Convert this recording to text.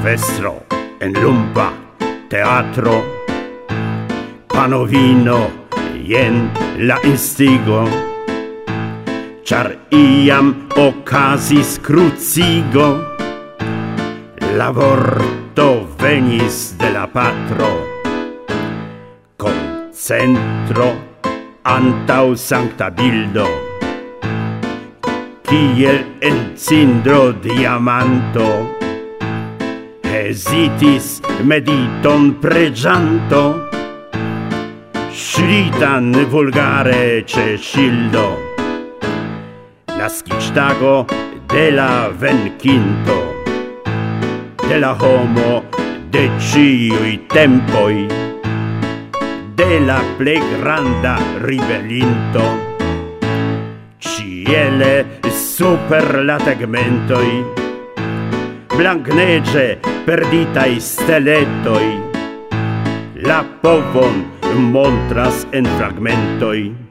Silvestro en lumpa teatro, panovino jen la instigo, char iam okazis crucigo, la vorto venis de la patro, concentro antau sancta bildo, kiel en cindro diamanto, hesitis mediton pregianto, ŝritan vulgare ĉe ŝildo, naskiĝtago de la venkinto, de la homo de ĉiuj tempoj, de la plej granda ribelinto, ĉiele super la tegmentoj, blankneĝe perditaj steletoj, la povon montras en fragmentoj.